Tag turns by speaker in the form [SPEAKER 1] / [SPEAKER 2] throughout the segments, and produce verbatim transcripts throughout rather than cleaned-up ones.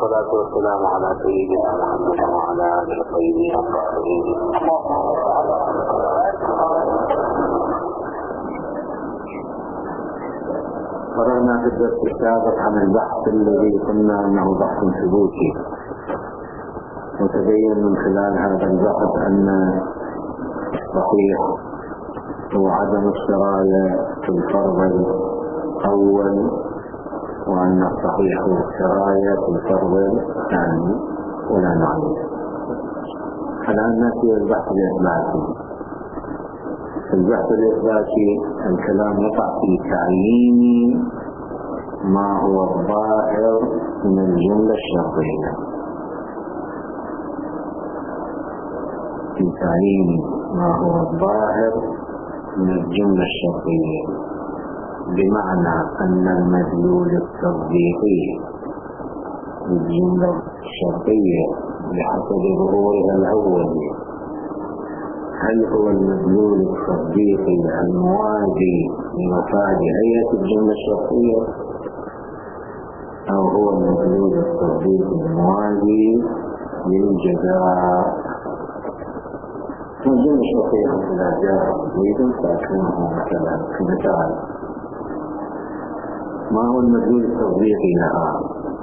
[SPEAKER 1] والصلاة والسلام على سيدنا محمد وعلى آله الطيبين الطاهرين. قررنا في الدرس السابق عن البحث الذي قلنا أنه بحث ثبوتي، وتبين من خلال هذا البحث أن الصحيح هو عدم السراية في الفرض الأول، وأن الصحيح هو السراية في الفرض الثاني، ولا نعلم. الآن نأتي البحث الإثباتي. في البحث الإثباتي الكلام يقع في تعيين ما هو الظاهر من الجملة الشرطية، في تعيين ما هو الظاهر من الجملة الشرطية، بمعنى أن المدلول التطبيقي للجملة الشرطية بحسب ظهورها الأول هل هو المدلول التطبيقي الموازي لمفاد هيئة الجملة الشرطية، أو هو المدلول التطبيقي الموازي للجزاء. الجملة الشرطية إذا جاء تطبيقا فأكونه مثلا كمثال. ما هو المدلول التطبيقي لها؟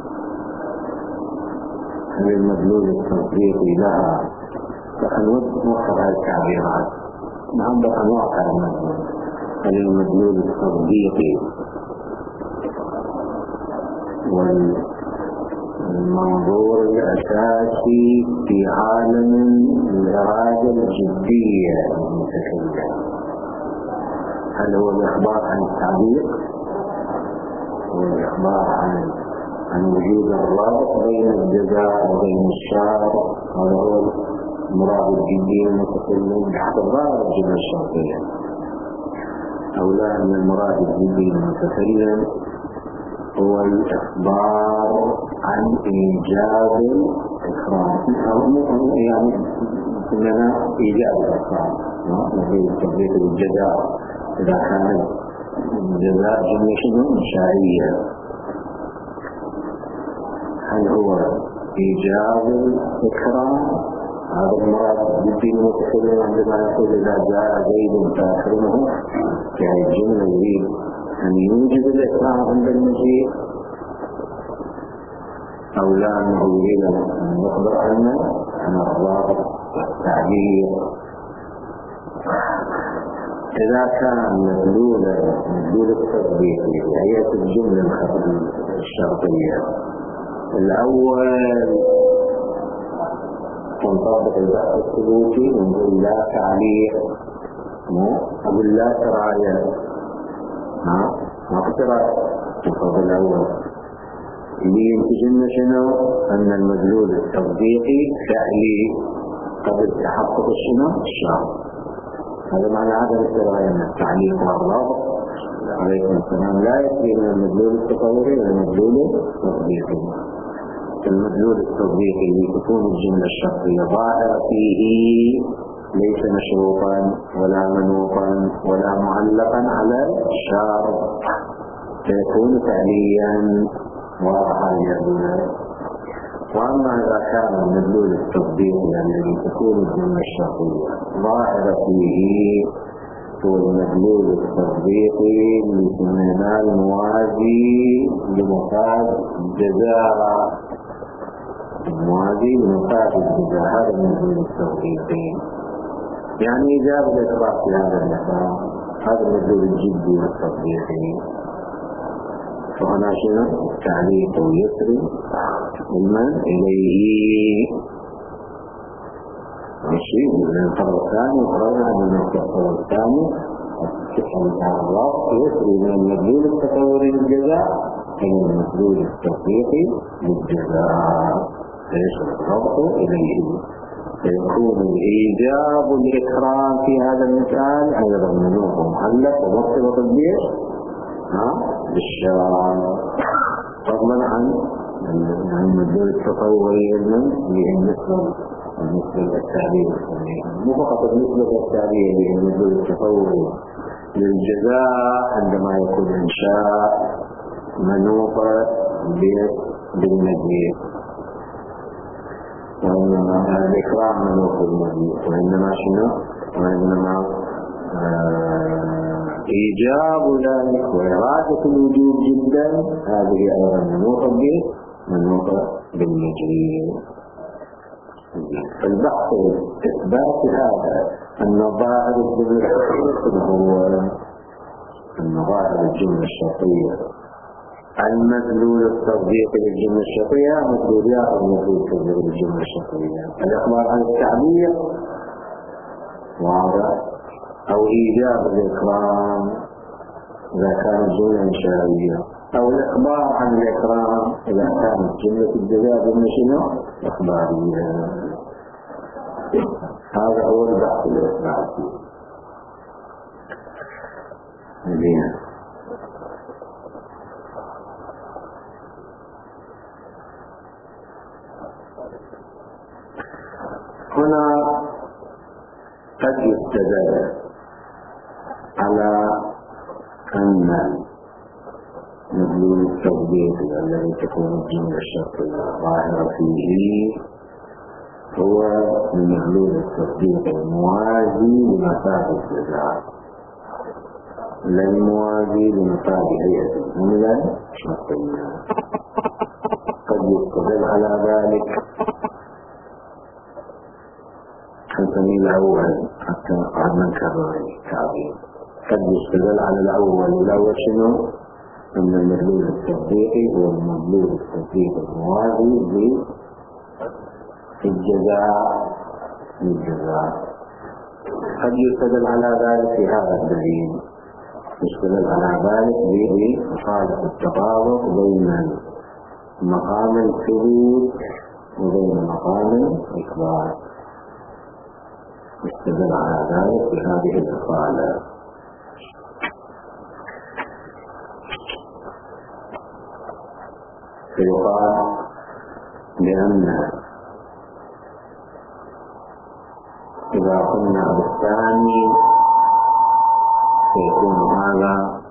[SPEAKER 1] هل المدلول التطبيقي لها فنوفر هذه التعبيرات. نعبر أنواع المدلول. هل المدلول التطبيقي والمنظور الأساسي في عالم الإرادة الجدية المتكلم، هل هو الإخبار عن التعبير؟ هو الإخبار عن عن وجود الرابط بين الجزاء وبين الشارع، هذا هو المراد الجدي المتكلم بحسب ظاهر الجملة الشرطية، أو لا أن المراد الجدي المتكلم هو الإخبار عن إيجاب الإكرام، أو يعني إننا إيجاب الإكرام مثل تطبيق الجزاء إذا كان الجزاء جملة شنو إنشائية. هل هو إيجاب الإكرام؟ هذا المراد بالدين المتكلم عندما يقول إذا جاء زيد فأكرمه، يعني الجملة يريد أن يوجد الإكرام عند المجيء، أو لا أنه يريد أن يخبر عنه عن الرابط والتعبير. إذا كان مدلول مدلول التطبيقي هيئة الجملة الشرطية الأول تنطبق البحث الثبوتي ونقول لا تعليق، أقول لا سراية، ها ما في سراية الفضل الأول اللي ينتجنا شنو؟ أن المدلول التطبيقي فعلي قبل تحقق شنو؟ الشرط. هذا معنى عدم السراية من التعليق والرابط عليكم السلام لا يكفي من المدلول التطوري والمدلول التطبيقي. المدلول التطبيقي اللي تكون الجملة الشرطية ظاهرة فيه ليس مشروطا ولا منوطا ولا معلقا على الشرط، فيكون فعليا واضحا يدنا. وأما إذا كان المدلول التطبيقي الذي تكون الجملة الشرطية ظاهرة فيه هو المدلول التطبيقي لسمينا الموازي لمفاد الجزاء، الموازي لمفاد الجزاء، هذا المدلول التطبيقي، يعني إجابة الإكراه في هذا المكان، هذا المدلول الجدي والتطبيقي. وهنا شنو؟ تعليق يسري ممن إليه ماشي من الفرق الثاني، وقررنا من الفرق الثاني سبحان الله يسري من المدلول التطوري للجزاء إلى المدلول التطبيقي للجزاء، فيصل الربط إليه، فيكون الإيجاب والإكرام في هذا المثال أيضا منوط ومعلق ومرتبط وتطبيق بالشرع، فضلا عن المدلول التطوري بالنسبة بالنسبة للتعبير السني، مو فقط بالنسبة للتعبير بالمدلول التطوري للجزاء عندما يكون إنشاء منوطة بالمجيء، وإنما الإكرام منوط بالمجيء، وإنما شنو؟ وإنما آه إيجاب ذلك وإرادة الوجود جدا هذه أيضا منوطة به منوط بالمجيء. فالبحث إثبات هذا النظائر الجملة الشرطية هو النظائر الجملة الشرطية المدلول التصديقي للجملة الشرطية مدلوليات المدلول التصديقي للجملة الشرطية الإخبار عن التعبير واضح أو إيجاب الإكرام إذا كانت جملة إنشائية أو الإخبار عن الإكرام إذا كانت جملة الجزاء جملة شنو؟ إخبارية. هذا هو البحث الإثباتي. زين. هنا قد يستدل على أن مدلول التطبيق الذي تكون الجملة الشرطية ظاهرة فيه هو مدلول التطبيق الموازي لمفاد الجزاء لا الموازي لمفاد هيئة الجملة الشرطية. قد يستدل على ذلك الثاني الأول حتى قعدنا نكرر التعبير. قد يستدل على الأول والأول شنو؟ أن المدلول التطبيقي هو المدلول التطبيقي الموازي للجزاء للجزاء. قد يستدل على ذلك في هذا الدليل، يستدل على ذلك بمخالفة التطابق بين مقام الثبوت وبين مقام الإخبار. يستدل على ذلك بهذه الإفعالة. فيقال بأن إذا قلنا بالثاني سيكون هذا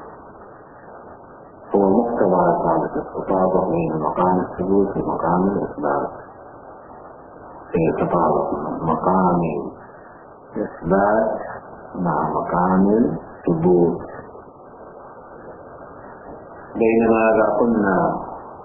[SPEAKER 1] هو مقتضى إفعالة التطابق بين مقام الثبوت ومقام الإثبات. سيتطابق مقام الإثبات مع مقام الثبوت. بينما إذا قلنا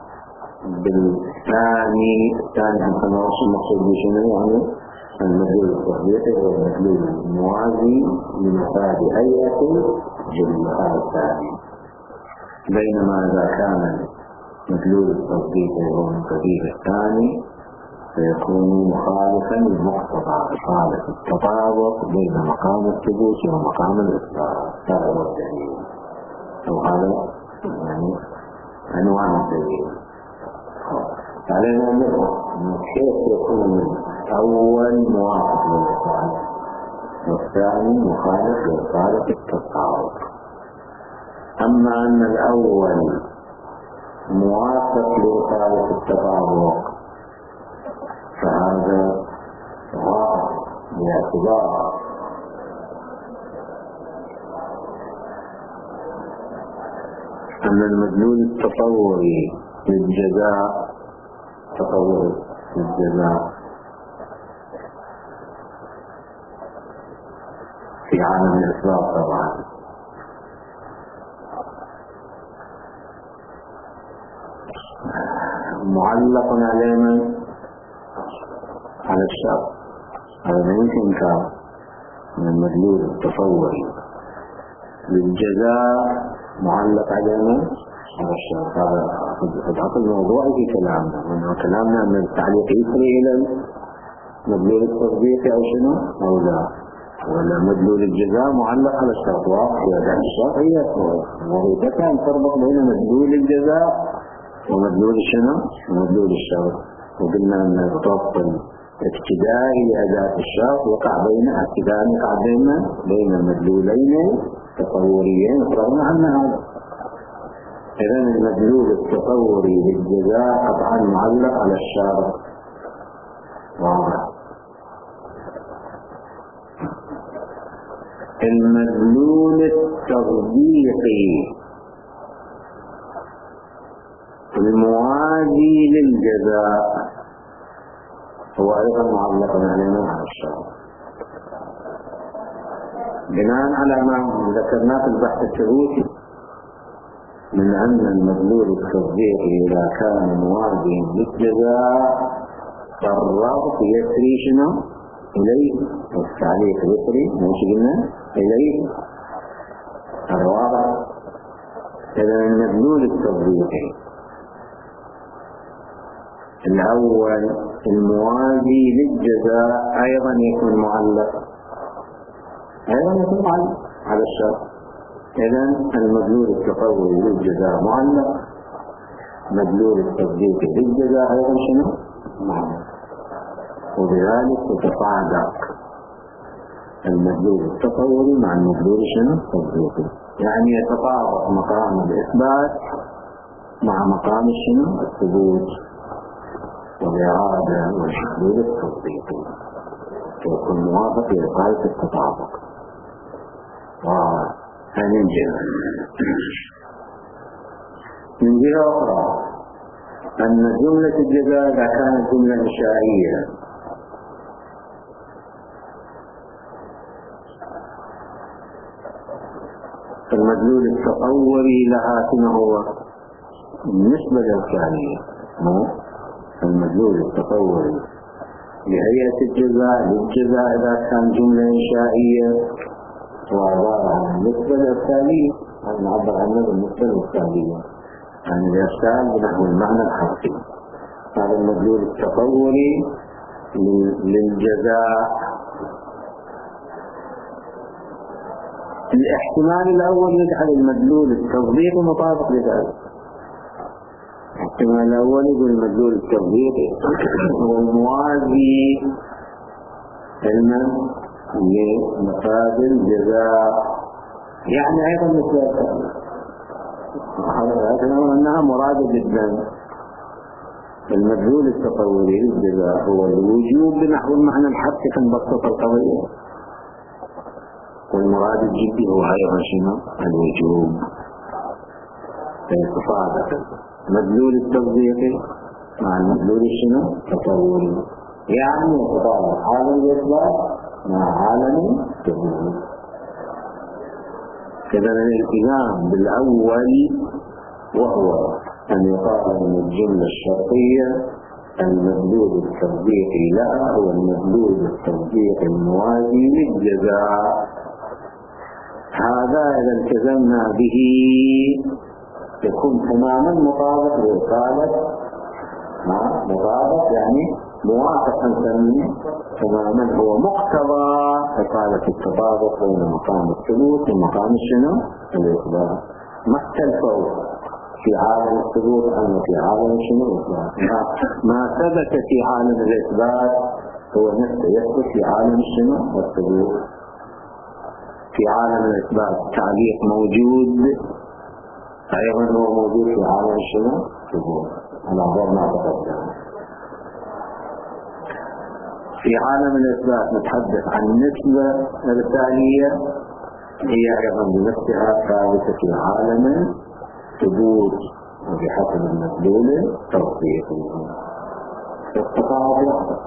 [SPEAKER 1] بالثاني الثاني عن خمس المقصود بشنو يعني المدلول التطبيقي هو المدلول الموازي لمفاد هيئة الجملة الثاني. بينما إذا كان المدلول التطبيقي هو من قبيل الثاني فيكون مخالفا لمقتضى إفعالة التطابق بين مقام الثبوت ومقام الإثبات. هذا هو الدليل أو هذا يعني عنوان الدليل. علينا أن نفهم كيف يكون الأول موافق للإفعال والثاني مخالف لإفعالة التطابق. أما أن الأول موافق لإفعالة التطابق فهذا واضح باعتبار أن المدلول التطوري للجزاء تطور للجزاء في عالم الإسلام طبعا معلق على من؟ على الشرط. هذا ما يمكن إنكار من المدلول التطوري للجزاء معلق على من؟ على الشرط. هذا قد الموضوع في كلامنا وأنه كلامنا أن التعليق يسري إلى المدلول التطبيقي أو شنو أو لا، ولا مدلول الجزاء معلق على الشرط. واضح هذا الشرط هي وهي كان تربط بين مدلول الجزاء ومدلول شنو ومدلول الشرط. وقلنا أن الضبط الابتدائي لأداة الشرط وقع بين ابتداء وقع بين بين المدلولين التطوريين وقررنا عن هذا. إذن المدلول التطوري للجزاء طبعا معلق على الشرط. واضح. المدلول التطبيقي الموازي للجزاء هو أيضا معلق علينا على الشرط. بناء على ما ذكرناه في البحث الثبوتي من أن المدلول التصديقي إذا كان موازيا للجزاء فالرابط يسري شنو؟ إليه، والتعليق يسري مش قلنا إليه الرابط. إذا المدلول التصديقي الأول الموازي للجزاء أيضا يكون معلق، أيضا يكون معلق على الشرط. إذا المدلول التطوري للجزاء معلق، مدلول التصديق للجزاء أيضا شنو؟ معلق. وبذلك يتصاعد المدلول التطوري مع المدلول شنو؟ التصديقي، يعني يتطابق مقام الإثبات مع مقام شنو؟ الثبوت والإرادة والمدلول التصديقي، يكون موافق لغاية التطابق. وهذه الجهة. من جهة أخرى أن جملة الجزاء إذا كانت جملة إنشائية فالمدلول التطوري لها كما هو بالنسبة للكامية، المدلول التطوري لهيئة الجزاء للجزاء إذا كان جملة إنشائية وعبارة عن النسبة للتالية، نعبر عنه بالنسبة للتالية عن الإرسال بنحو المعنى الحرفي. هذا المدلول التطوري للجزاء. الاحتمال الأول يجعل المدلول التصديقي مطابق لذلك. الاحتمال الأول يقول المدلول التصديقي هو الموازي علما لمفاد الجزاء، يعني أيضا مثل هذا أنها مرادة جدا. المدلول التطوري للجزاء هو الوجوب بنحو المعنى الحرفي كمبسط القضية، والمراد الجدي هو أيضا شنو؟ الوجوب. فيتصادق مدلول التصديقي مع المدلول شنو؟ التطوري، يعني يتصادق عالم الإثبات مع عالم التطور. إذا الالتزام بالأول وهو أن يقال أن الجملة الشرطية المدلول التصديقي لها هو المدلول التصديقي الموازي للجزاء. هذا إذا التزمنا به يكون تماما مطابق لإقالة، مطابق يعني موافق نسميه تماما، هو مقتضى إقالة التطابق بين مقام الثبوت ومقام الشنو؟ الإثبات. ما اختلفوا في عالم الثبوت أنه في عالم شنو؟ الإثبات. ما ثبت في عالم الإثبات هو نفسه يثبت في عالم الشنو؟ الثبوت. في عالم الإثبات تعليق موجود أيضا هو موجود في عالم الشنو؟ الثبوت. على غير ما تقدم. في عالم الإثبات نتحدث عن نسبة إرسالية هي أيضا بنفسها ثابتة في عالم الثبوت وبحسب المدلول التصديقي. التطابق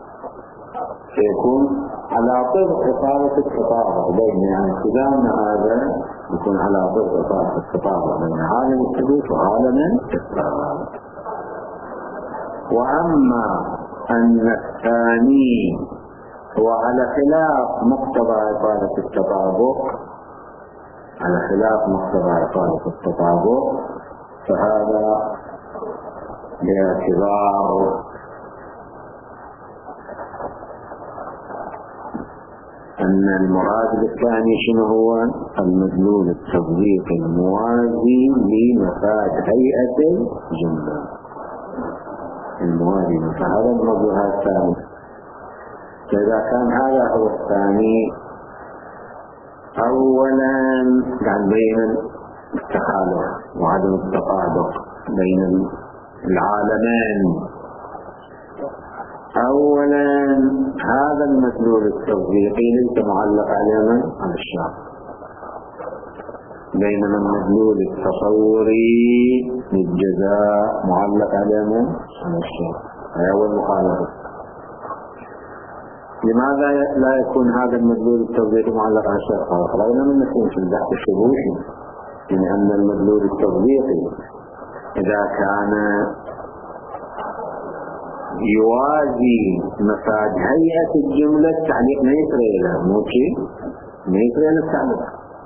[SPEAKER 1] سيكون على طرق إقامة التطابق بين، يعني التزام هذا يكون على طرق إقامة التطابق بين عالم الثبوت وعالم الإثبات. وأما أن الثاني هو على خلاف مقتضى إقامة التطابق، على خلاف مقتضى إقامة التطابق، فهذا باعتبار أن المراد بالثاني شنو هو؟ المدلول التصديقي الموازي لمفاد هيئة الجملة الموازي، فهذا الموضوع الثاني. فإذا كان هذا هو الثاني، أولا عن بين التخالف وعدم التطابق بين العالمين. أولا هذا المدلول التصديقي ليس معلق على على الشرط، بينما المدلول التصوري للجزاء معلق على على الشرط. هذا هو المخالفة. لماذا لا يكون هذا المدلول التطبيقي معلق على الشرط؟ خلينا من نكون في البحث الشروحي لأن المدلول التطبيقي إذا كان يوازي مفاد هيئة الجملة التعليق ما يسري له مو شيء ما يسري له التعليق،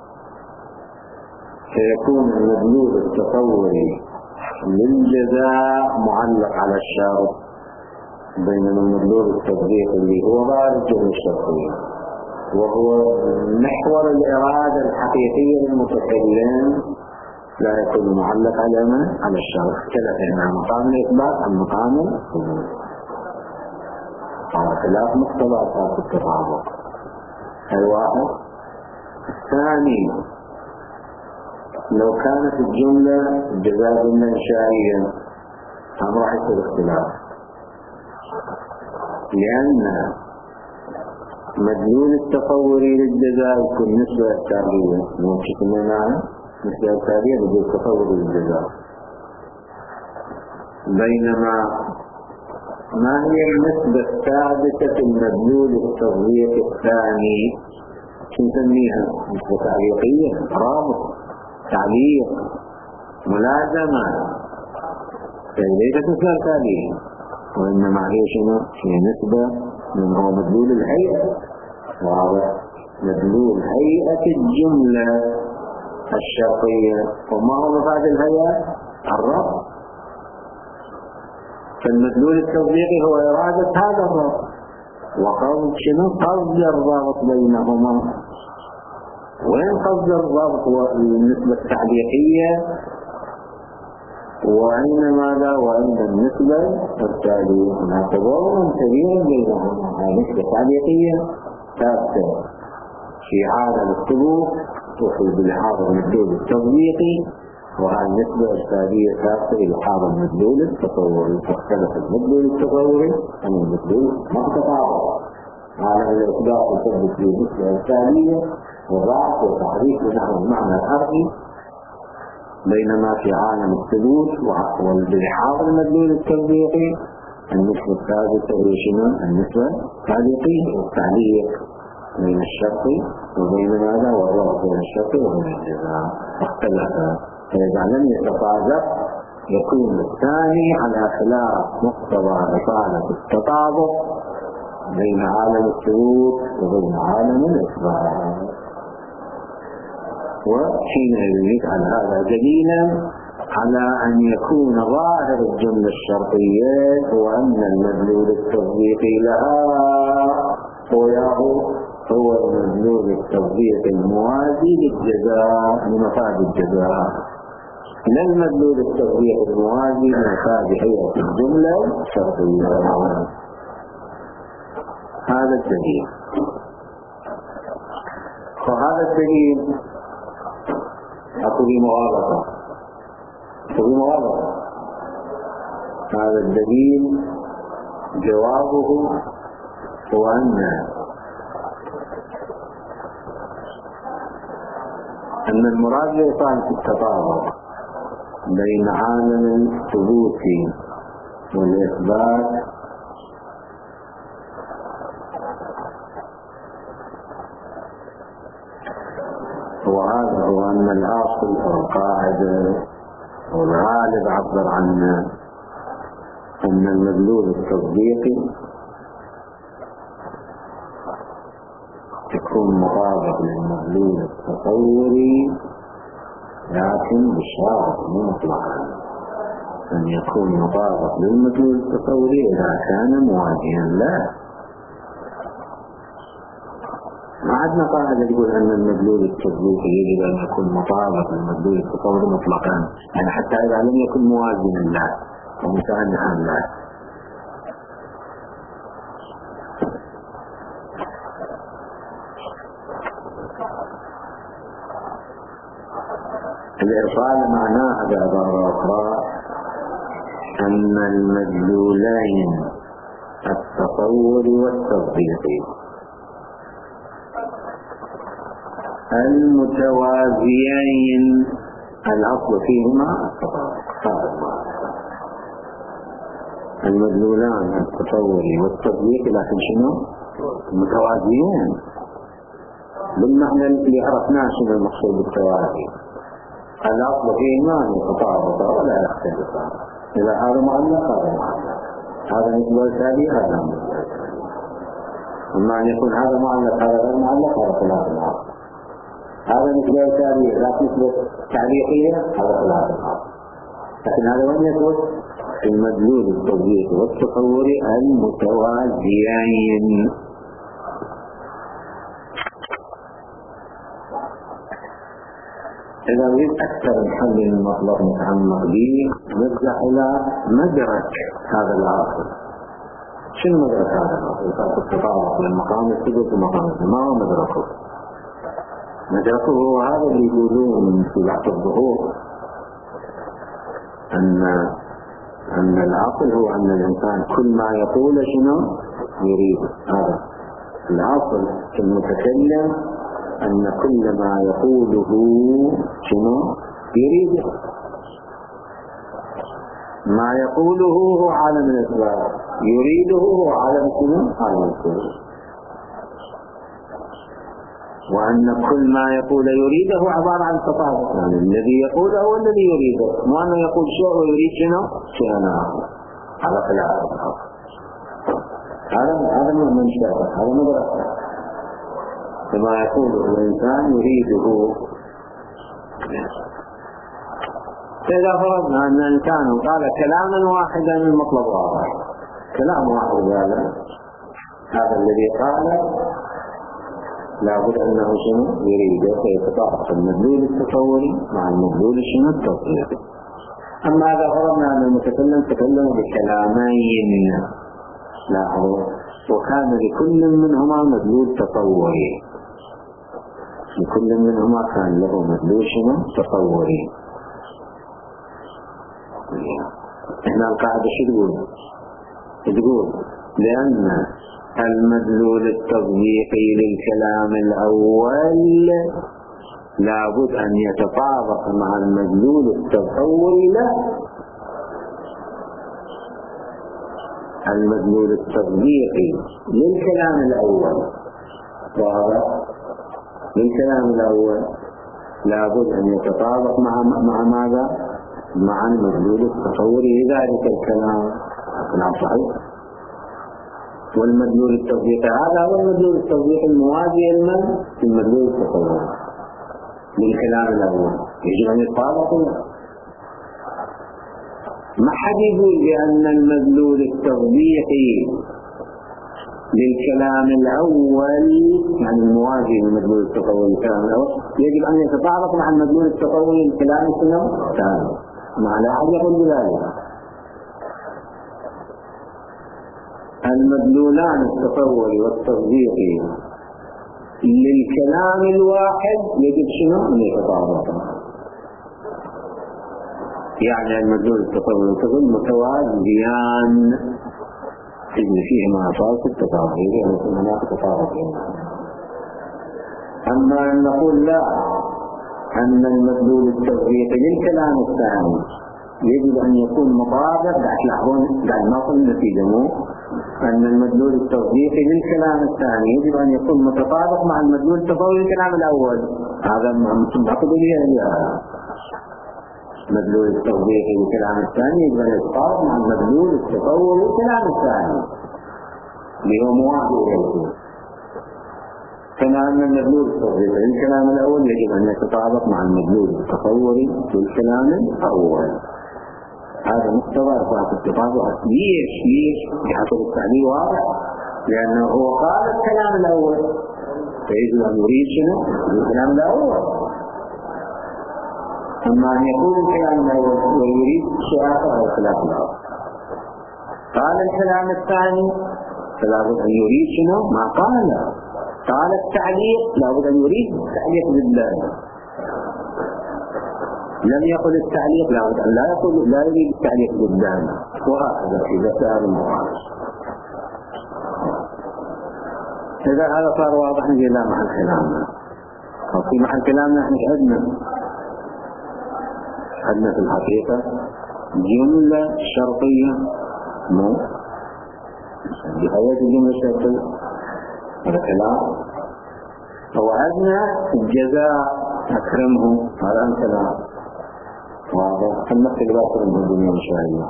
[SPEAKER 1] فيكون المدلول التطوري للجزاء معلق على الشرط، بينما المدلول التطبيقي اللي هو ظاهر الجملة الشرطية وهو محور الإرادة الحقيقية للمتكلم لا يكون معلق على ما؟ على الشرط. اختلف عن مقام الإثبات عن مقام الثبوت، على خلاف مقتضيات التطابق. الواحد الثاني، لو كانت الجملة جزاء جملة إنشائية هم راح يصير اختلاف، لأن مدلول التطوري للجزاء يكون نسبة التالية، ممكن معنا نسبة التالية مدلول التطوري للجزاء، بينما ما هي النسبة الثابتة في المدلول التطبيقي الثاني؟ شو نسميها؟ نسبة تعليقية، رابط، تعليق، ملازمة، فليست نسبة تالية، وإنما هي شنو؟ هي نسبة من هو مدلول الهيئة، وهذا مدلول هيئة الجملة الشرطية. وما هو مفاد الهيئة؟ الربط. فالمدلول التطبيقي هو إرادة هذا الربط، وقصد شنو؟ قصد الربط بينهما. وين قصد الربط والنسبة التعليقية؟ وأين ماذا؟ وأين النسبة التالية؟ هناك ضوء كبير بينهما، النسبة التعليقية ثابتة في عالم الثبوت وفي بالحاضر المدلول التطبيقي، وهذه النسبة التالية ثابتة إلى حاضر المدلول التطوري. فاختلف المدلول التطوري عن المدلول المتطابق. عالم الإثبات يثبت في النسبة التالية والرعب وتحريف نحو المعنى الحرفي، بينما في عالم الثبوت والبحاضر المدلول التطبيقي النسبة الثابتة هي شنو؟ النسبة التعليقية والتعليق بين الشرط وبين ماذا؟ والربط بين الشرط وبين الجزاء. اختلف، فإذا لم يتطابق يكون الثاني على خلاف مقتضى إطالة التطابق بين عالم الثبوت وبين عالم الإثبات. وحينئذ يجعل هذا دليلا على أن يكون ظاهر الجملة الشرطية وأن المدلول التطبيقي لها هو المدلول التطبيقي الموازي للجزاء لمفاد الجزاء، لا المدلول التطبيقي الموازي لمفاد هيئة الجملة الشرطية. هذا الدليل. وهذا الدليل أقول مغالطة أقول مغالطة هذا الدليل جوابه هو أن أن المراد بإطالة التطابق بين عالم الثبوت والإثبات وهذا هو أن الأصل أو القاعدة والغالب عبر عنه أن المدلول التطبيقي يكون مطابق للمدلول التطوري، لكن بشرط مو مطلقا أن يكون مطابق للمدلول التطوري إذا كان مواجها له. ما عندنا قاعدة تقول أن المدلول التطبيقي يجب أن يكون مطابق للمدلول التطوري مطلقا، يعني حتى إذا لم يكن موازنا له ومساعدا له. الإرسال معناه بعبارة أخرى أن المدلولين التطوري والتطبيقي المتوازيين الأصل فيهما التطابق. المدلولان التطوري والتطبيقي لكن شنو؟ متوازيين بالمعنى اللي عرفناه شنو المقصود بالتوازي. الأصل فيهما أن يتطابقا ولا يختلفا، إذا هذا معلق هذا معلق، هذا مثل التالي هذا مثل التالي. أما أن يكون هذا معلق هذا غير معلق هذا خلاف الأصل، هذا مثل التالي لا مثل التعليقية هذا خلاف الأصل. لكن هذا وين يكون؟ في المدلول التطبيقي والتصوري المتوازيين. إذا أريد أكثر نحلل المطلب متعمق به نرجع إلى مدرك هذا العاصر. شنو مدرك هذا العاصر؟ فرق التطابق بين مقام الثبوت ومقام الثبوت، ما هو مدركه؟ مدركه هو هذا اللي يقولون في بحث الظهور أن أن العقل هو أن الإنسان كل ما يقول شنو يريد. هذا العقل المتكلم أن كل ما يقوله شنو يريد، ما يقوله هو عالم الأسباب، يريده هو عالم شنو عالم الأسباب، وأن كل ما يقول يريده عبارة عن تطابق، يعني الذي يقوله هو الذي يريده، مو أنه يقول شيء ويريد شنو شيء آخر. على خلاف هذا هذا من شاء هذا مدرسة كما يقول الإنسان يريده. فإذا فرضنا أن الإنسان قال كلاما واحدا المطلب واضح، كلام واحد هذا هذا الذي قال لابد أنه شنو يريده، فيتطابق المدلول التصوري مع المدلول شنو التصوري. أما إذا فرضنا أن المتكلم تكلم بكلامين لاحظوا وكان لكل منهما مدلول تصوري، لكل منهما كان له مدلول شنو تصوري. هنا القاعدة شو تقول؟ تقول لأن المدلول التطبيقي للكلام الأول لابد أن يتطابق مع المدلول التصوري له. المدلول التطبيقي للكلام الأول واضح، للكلام الأول لابد أن يتطابق مع مع ماذا؟ مع المدلول التصوري لذلك الكلام. كلام صحيح. والمدلول التطبيقي هذا هو المدلول التطبيقي الموازي لمن؟ المدلول التصوري للكلام الأول، يجب أن يتطابق. ما حد يقول بأن المدلول التطبيقي للكلام الأول يعني الموازي للمدلول التصوري للكلام الأول يجب أن يتطابق مع المدلول التصوري للكلام الثاني. ما لا أحد يقول بذلك. المدلولان التصوري والتصديقي للكلام الواحد يجب شنو أن يتطابق، يعني المدلول التصوري والتصديقي متوازيان إذن فيهما أساس التطابق، يعني هناك تطابق. أما أن نقول لا، أن المدلول التصديقي للكلام الثاني يجب أن يكون مطابق، قاعد تلاحظون قاعد نصل النتيجة مو أن المدلول التصديقي للكلام الثاني يجب أن يكون متطابق مع المدلول التصوري للكلام الأول. هذا معتقد به المدلول التصديقي للكلام الثاني يجب أن يتطابق مع المدلول التصوري للكلام الثاني اللي هو موازي له. كما أن المدلول التصديقي للكلام الأول يجب أن يتطابق مع المدلول التصوري للكلام الأول. هذا مقتضى إثبات التطابق. ليش ليش بحسب التعليل واضح، لأنه هو قال الكلام الأول فيجب أن يريد شنو الكلام الأول. أما أن يقول الكلام الأول ويريد شيء آخر أو خلاف الأول. قال الكلام الثاني فلا بد أن يريد شنو ما قال. قال التعليق لا بد أن يريد التعليق بالله. لم يقل التعليق لا بد أن لا يقول لا يريد التعليق بالله، وهكذا إذا سأل المعارض. إذا هذا صار واضح نجي لا محل كلامنا، أو في محل كلامنا نحن عندنا عندنا في الحقيقة جملة شرطية مو بحياة الجملة الشرطية هذا كلام. ووعدنا الجزاء أكرمه، هذا كلام واضح. المثل الواصل من الدنيا مشاهدين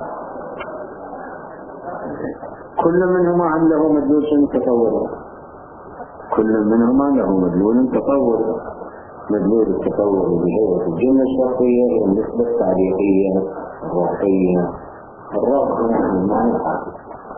[SPEAKER 1] كل منهما عنده مدلول تطور، كل منهما له مدلول تطور. مدلول التطور بهيئة الجملة الشرطية هي النسبة التعليقية الرأسية، الرأس عن المعنى الحاصل.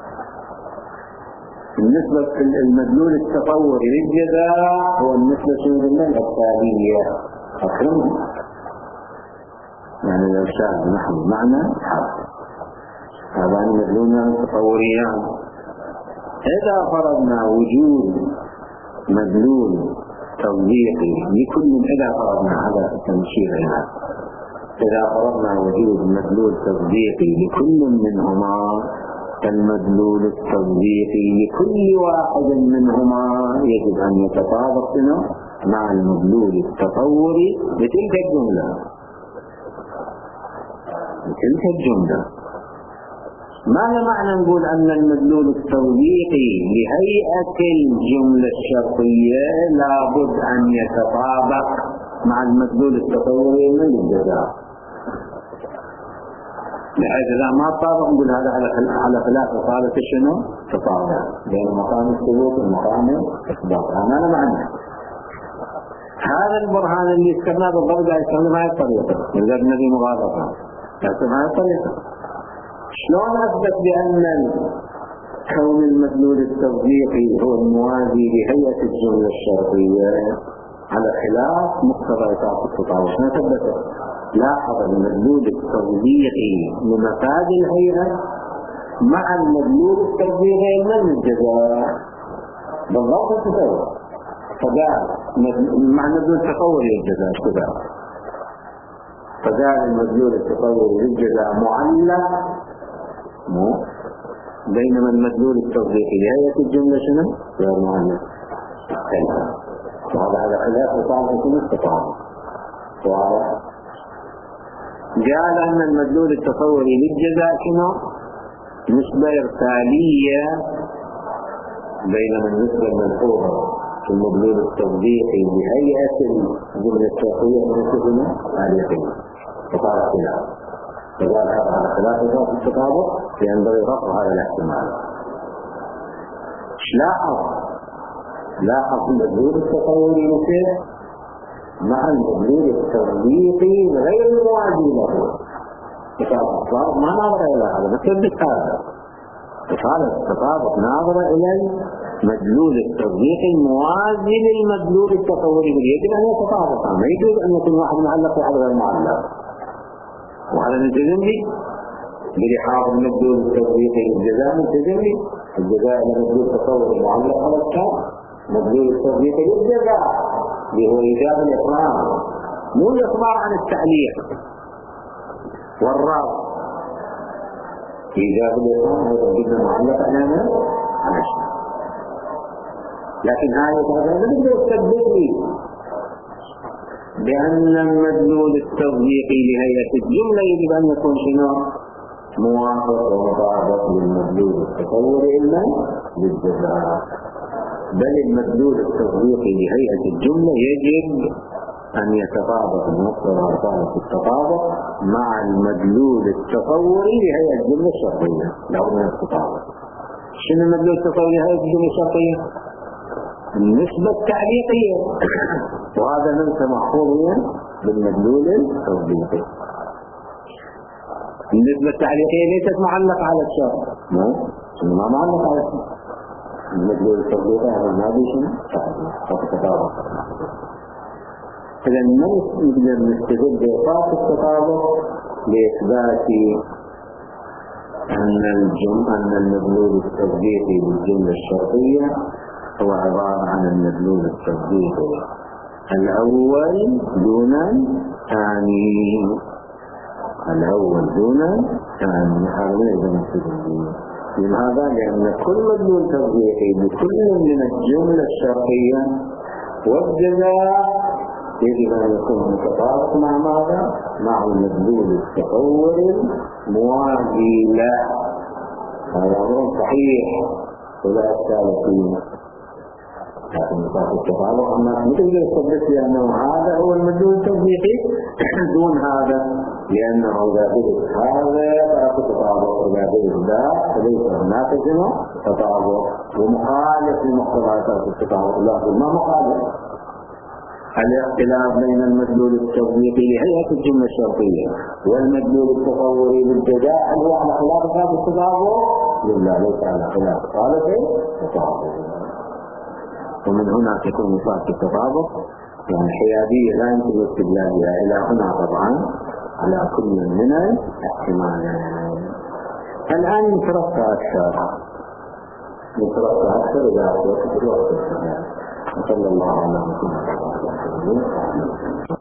[SPEAKER 1] النسبة المدلول التطوري للجزاء هو النسبة التالية أكرمه، يعني الإرشاد نحو معنى حاصل. هذان مدلولان تطوريان. إذا فرضنا وجود مدلول توظيفي لكل، إذا فرضنا هذا التمشير هنا، إذا فرضنا وجود مدلول توظيفي لكل منهما، المدلول التوظيفي لكل واحد منهما يجب أن يتطابق مع المدلول التطوري لتلك الجملة، لتلك الجملة. ماذا معنى نقول أن المدلول التوظيفي لهيئة الجملة الشرطية لابد أن يتطابق مع المدلول التطوري من الجزاء، بحيث إذا ما تطابق نقول هذا على خلاف قالت شنو؟ تطابق بين مقام الثبوت ومقام الإثبات. هذا معنى هذا البرهان اللي استخدمناه بالضبط يستخدم هذه الطريقة، إذا النبي مغالطة يستخدم هذه الطريقة. شلون أثبت بأن كون المدلول التوظيفي هو الموازي لهيئة الجملة الشرطية على خلاف مقتضى إطاعة التطابق؟ ما ثبته. لاحظ المدلول التوظيفي لمفاد الهيئة مع المدلول التوظيفي من الجزاء بالضبط التطور. فقال مع المدلول التطوري للجزاء كذا، فقال المدلول التطوري للجزاء معلق، بينما المدلول التوظيفي لهيئة الجملة شنو؟ غير معلق. وهذا على خلاف طالب التطابق. واضح. قال أن المدلول التطوري للجزاء شنو؟ نسبة إرسالية، بينما النسبة الملحوظة في المدلول التوظيفي لهيئة الجملة الشرطية نسبة تعليقية. فقال خلاف، فقال هذا على خلاف التطابق ينبغي رفع هذا الاحتمال. لاحظ لاحظ المدلول التطوري مثل مع المدلول التوظيفي غير الموازي له. التطابق ما نظر إلى هذا، مثل هذا التطابق ناظر إلى المدلول التوظيفي الموازي للمدلول التطوري. يجب أن يتطابق، ما يجوز أن يكون واحد معلق وواحد غير معلق. وهذا نلتزم به بلحاظ المدلول التوظيفي للجزاء، نلتزم به الجزاء إلى مدلول التطوري معلق على الكتاب، مدلول التوظيفي للجزاء وهو إيجاب الإقرار، مو الإخبار عن التعليق والرفض. إيجاب الإقرار هذا جدا معلق على على الشيء. لكن هذا هذا لا يقدر يثبت لي بأن المدلول التوظيفي لهيئة الجملة يجب أن يكون شنو؟ موافق ومطابق للمدلول التطوري إلا للجزاء. بل المدلول التوظيفي لهيئة الجملة يجب أن يتطابق مقتضى إطاعة التطابق مع المدلول التطوري لهيئة الجملة الشرطية. لابد من التطابق. شنو المدلول التطوري لهيئة الجملة الشرطية؟ النسبة التعليقية، وهذا ليس محفوظا بالمدلول التوظيفي. النسبة التعليقية ليست معلقة على الشرط، ما معلقة على الشرط. المدلول التوظيفي هذا ما بيشن تطابق. إذا نقدر نستدل بإطاعة التطابق لإثبات أن الجملة أن المدلول التوظيفي للجملة الشرطية هو عبارة عن المدلول التوظيفي الأول دون الثاني، الأول دون الثاني. هذا لازم نستدل. لماذا؟ لأن كل مدلول توظيفي لكل من الجملة الشرطية والجزاء يجب أن يكون متطابق مع ماذا؟ مع المدلول التطوري الموازي له. هذا أمر صحيح ولا إشكال فيه. لكن صفات التطابق الناس مثل يصدق لأنه هذا هو المدلول التوظيفي دون هذا، لأنه إذا بدت هذا فأكو تطابق، إذا بدت لا فليس هناك جمع تطابق ومخالف لمقتضيات التطابق. الله ما مخالف. الاختلاف بين المدلول التوظيفي لهيئة الجملة الشرطية والمدلول التصوري للجزاء هل هو على خلاف هذا التطابق؟ لا، ليس على خلاف خالف التطابق. ومن هنا تكون صفات التطابق يعني حيادية لا يمكن الاستدلال بها إلى هنا طبعا على كل من الاحتمالين. الآن نترقى أكثر نترقى أكثر إذا أردت الوقت. صلى الله عليه وسلم.